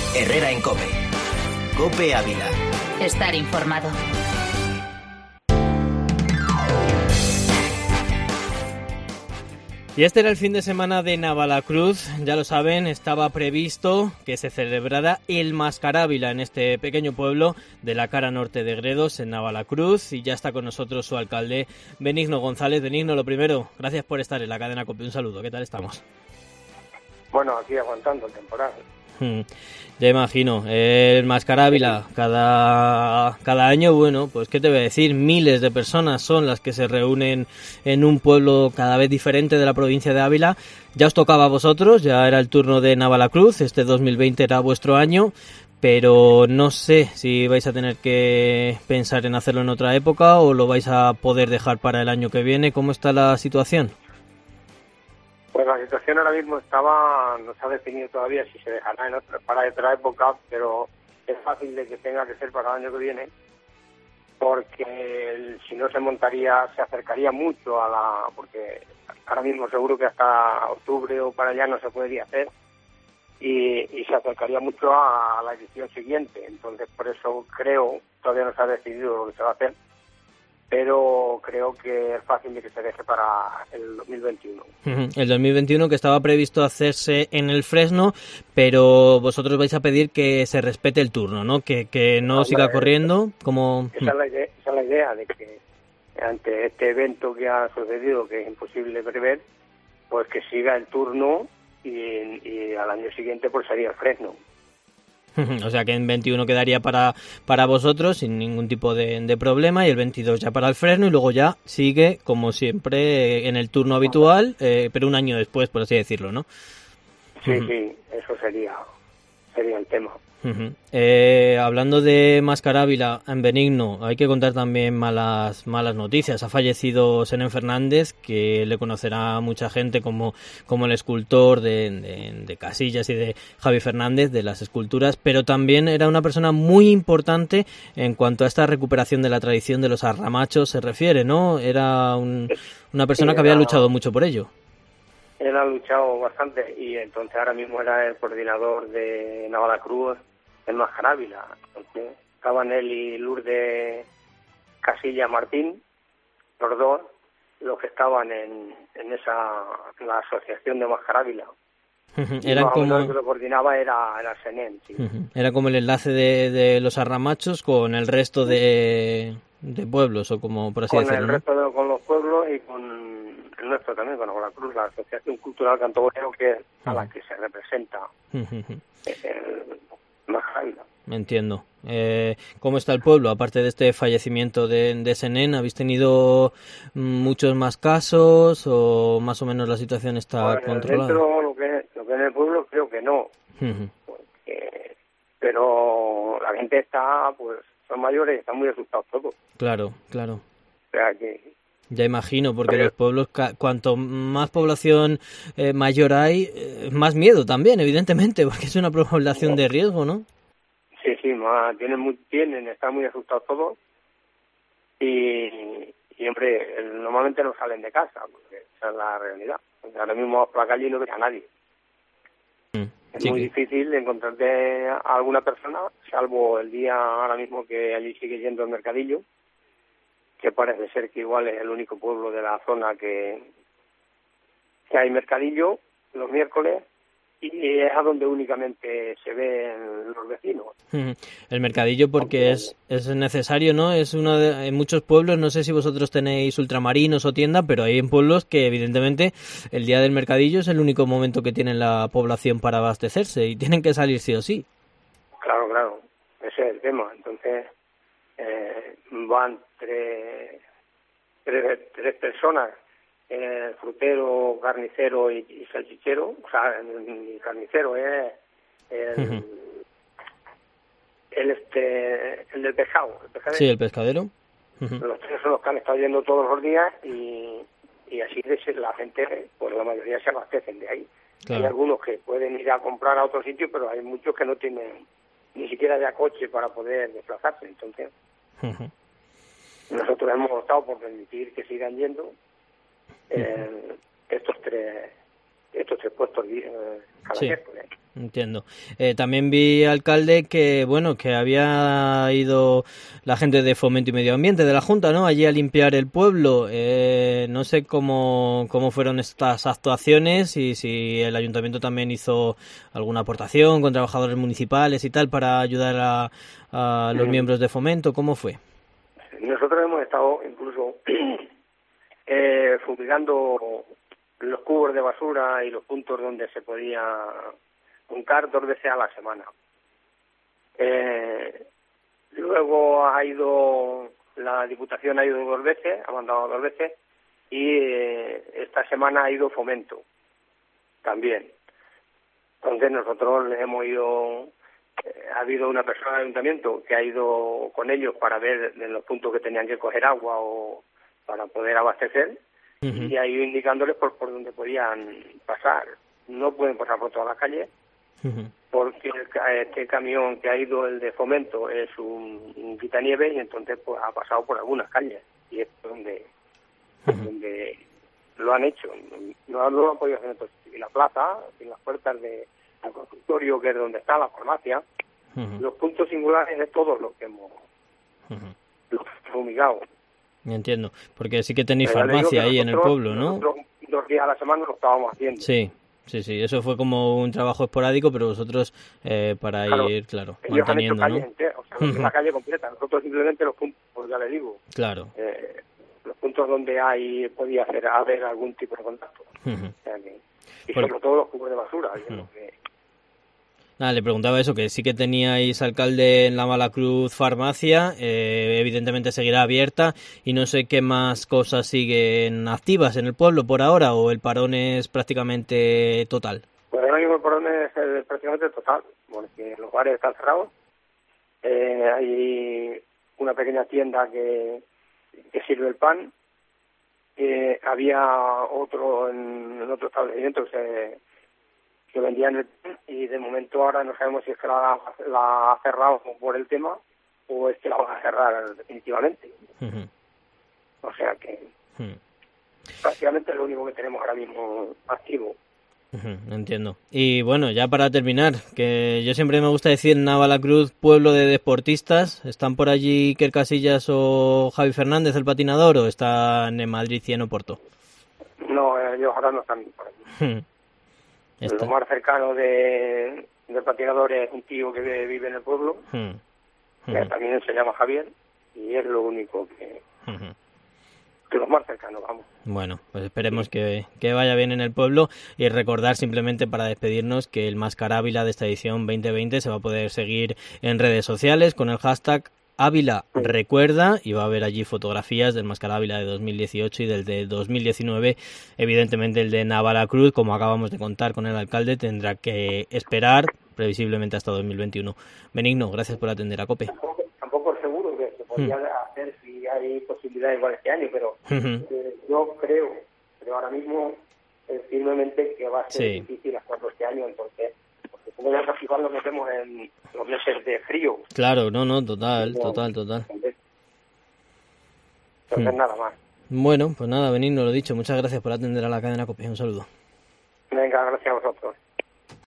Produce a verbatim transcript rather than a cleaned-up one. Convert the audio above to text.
Herrera en COPE. COPE Ávila. Estar informado. Y este era el fin de semana de Navalacruz, ya lo saben, estaba previsto que se celebrara el Mascarávila en este pequeño pueblo de la cara norte de Gredos, en Navalacruz, y ya está con nosotros su alcalde, Benigno González. Benigno, lo primero, gracias por estar en la cadena COPE, un saludo, ¿qué tal estamos? Bueno, aquí aguantando el temporal. Hmm, ya imagino, el Mascarávila, cada, cada año, bueno, pues qué te voy a decir, miles de personas son las que se reúnen en un pueblo cada vez diferente de la provincia de Ávila. Ya os tocaba a vosotros, ya era el turno de Navalacruz, este dos mil veinte era vuestro año, pero no sé si vais a tener que pensar en hacerlo en otra época o lo vais a poder dejar para el año que viene. ¿Cómo está la situación? Pues la situación ahora mismo estaba, no se ha definido todavía si se dejará en otra, para otra época, pero es fácil de que tenga que ser para el año que viene, porque el, si no se montaría, se acercaría mucho a la, porque ahora mismo seguro que hasta octubre o para allá no se podría hacer, y, y se acercaría mucho a, a la edición siguiente. Entonces por eso creo, todavía no se ha decidido lo que se va a hacer, pero creo que es fácil de que se deje para el dos mil veintiuno. El dos mil veintiuno, que estaba previsto hacerse en el Fresno, pero vosotros vais a pedir que se respete el turno, ¿no? Que, que no, no siga la, corriendo como... Esa es, la idea, esa es la idea, de que ante este evento que ha sucedido, que es imposible prever, pues que siga el turno y, y al año siguiente pues sería el Fresno. O sea que en veintiuno quedaría para para vosotros sin ningún tipo de, de problema, y el veintidós ya para el Fresno, y luego ya sigue como siempre en el turno habitual, eh, pero un año después, por así decirlo, ¿no? Sí, uh-huh. sí, eso sería sería el tema. Uh-huh. Eh, hablando de Mascarávila, en Benigno, hay que contar también malas malas noticias. Ha fallecido Senén Fernández, que le conocerá mucha gente como, como el escultor de, de, de Casillas y de Javi Fernández, de las esculturas, pero también era una persona muy importante en cuanto a esta recuperación de la tradición de los arramachos se refiere, ¿no? Era un, una persona sí, que había era... luchado mucho por ello. Él ha luchado bastante y entonces ahora mismo era el coordinador de Navalacruz en Mascarávila. Entonces estaban él y Lourdes Casilla Martín, los dos, los que estaban en, en esa en la asociación de Mascarávila. Uh-huh. Era como el que lo coordinaba era, era Senén. Sí. Uh-huh. Era como el enlace de, de los arramachos con el resto de, de pueblos, o como por así con decirlo. Con el resto de con los pueblos y con el nuestro también, con Navalacruz, la Asociación Cultural Cantoborero, que es a la que se representa uh-huh. el Mascarávila. Entiendo. Eh, ¿Cómo está el pueblo? Aparte de este fallecimiento de, de Senén, ¿habéis tenido muchos más casos o más o menos la situación está pues controlada? Dentro lo que, lo que en el pueblo creo que no. Uh-huh. Porque, pero la gente está, pues, son mayores y están muy asustados todos. Claro, claro. O sea que... Ya imagino, porque pero, los pueblos, cuanto más población eh, mayor hay, eh, más miedo también, evidentemente, porque es una población de riesgo, ¿no? Sí, sí, más, tienen, muy, tienen, están muy asustados todos y, y hombre, normalmente no salen de casa, porque esa es la realidad. Ahora mismo por la calle y no ves a nadie. Mm, es sí muy que... difícil encontrarte a alguna persona, salvo el día ahora mismo que allí sigue yendo el mercadillo, que parece ser que igual es el único pueblo de la zona que, que hay mercadillo los miércoles, y es a donde únicamente se ven los vecinos. El mercadillo porque es es necesario, ¿no? Es uno de, en muchos pueblos, no sé si vosotros tenéis ultramarinos o tienda, pero hay en pueblos que evidentemente el día del mercadillo es el único momento que tiene la población para abastecerse y tienen que salir sí o sí. Claro, claro, ese es el tema. Entonces eh, van tres, tres, tres personas, el frutero, carnicero y, y salchichero. O sea, el, el carnicero es el, uh-huh. el este el del pescado, el pescadero. Sí, el pescadero. Uh-huh. Los tres son los que han estado yendo todos los días y, y así de la gente, pues la mayoría se abastecen de ahí. Claro. Hay algunos que pueden ir a comprar a otro sitio, pero hay muchos que no tienen ni siquiera ya coche para poder desplazarse. Entonces, uh-huh. nosotros hemos optado por permitir que sigan yendo eh, uh-huh. estos tres estos tres puestos eh, cada sí. miércoles. Entiendo. Eh, también vi, alcalde, que bueno, que había ido la gente de Fomento y Medio Ambiente de la Junta, ¿no?, allí a limpiar el pueblo. Eh, no sé cómo, cómo fueron estas actuaciones y si el ayuntamiento también hizo alguna aportación con trabajadores municipales y tal para ayudar a, a los miembros de Fomento. ¿Cómo fue? Nosotros hemos estado incluso eh, fumigando los cubos de basura y los puntos donde se podía juntar dos veces a la semana. Eh, luego ha ido, la Diputación ha ido dos veces, ha mandado dos veces, y eh, esta semana ha ido Fomento también. Entonces nosotros hemos ido, eh, ha habido una persona del ayuntamiento que ha ido con ellos para ver en los puntos que tenían que coger agua o para poder abastecer, uh-huh. y ha ido indicándoles por, por dónde podían pasar. No pueden pasar por todas las calles, uh-huh. porque el, este camión que ha ido, el de Fomento, es un, un quitanieves, y entonces pues ha pasado por algunas calles, y es donde, uh-huh. donde lo han hecho. No, no lo han podido hacer en otros sitios. Y la plaza, en las puertas del consultorio, que es donde está la farmacia, uh-huh. los puntos singulares de todos los que hemos uh-huh. los que hemos fumigado. Entiendo, porque sí que tenéis Pero farmacia ahí nosotros, en el pueblo, ¿no? Nosotros dos días a la semana lo estábamos haciendo. Sí, sí, sí, eso fue como un trabajo esporádico, pero vosotros eh, para claro, ir, claro, ellos manteniendo, han hecho calle ¿no? entera, o sea, uh-huh. la calle completa. Nosotros simplemente los puntos, pues ya le digo. Claro. Eh, los puntos donde hay podía hacer haber algún tipo de contacto. Uh-huh. O sea que, y Por... sobre todo los cubos de basura. Uh-huh. Que... Nada, le preguntaba eso, que sí que teníais, alcalde, en la Malacruz farmacia, eh, evidentemente seguirá abierta, y no sé qué más cosas siguen activas en el pueblo por ahora, o el parón es prácticamente total. Pues ahora mismo el parón es eh, prácticamente total, porque los bares están cerrados, eh, hay una pequeña tienda que, que sirve el pan, eh, había otro en, en otro establecimiento que se... que vendían el pan, y de momento ahora no sabemos si es que la, la ha cerrado por el tema o es que la van a cerrar definitivamente. Uh-huh. O sea que uh-huh. prácticamente es lo único que tenemos ahora mismo activo. Uh-huh, entiendo. Y bueno, ya para terminar, que yo siempre me gusta decir Navalacruz, pueblo de deportistas. ¿Están por allí Iker Casillas o Javi Fernández, el patinador, o están en Madrid y en Oporto? No, ellos ahora no están por allí. Uh-huh. Lo más cercano de, del patinador es un tío que vive en el pueblo, uh-huh. que también se llama Javier, y es lo único que, uh-huh. que los más cercanos, vamos. Bueno, pues esperemos sí. que, que vaya bien en el pueblo, y recordar simplemente para despedirnos que el Máscara Ávila de esta edición veinte veinte se va a poder seguir en redes sociales con el hashtag Ávila recuerda, y va a haber allí fotografías del Máscara Ávila de dos mil dieciocho y del de dos mil diecinueve. Evidentemente el de Navalacruz, como acabamos de contar con el alcalde, tendrá que esperar previsiblemente hasta dos mil veintiuno. Benigno, gracias por atender a COPE. Tampoco, tampoco es seguro que se podría hmm. hacer si hay posibilidad igual este año, pero uh-huh. eh, yo creo, pero ahora mismo eh, firmemente que va a ser sí. difícil hacerlo este año, entonces... Como ya casi igual nos metemos en los meses de frío. Claro, no, no, total, no, total, total. Entonces, entonces hmm. nada más. Bueno, pues nada, Benigno, lo dicho, muchas gracias por atender a la cadena COPE. Un saludo. Venga, gracias a vosotros.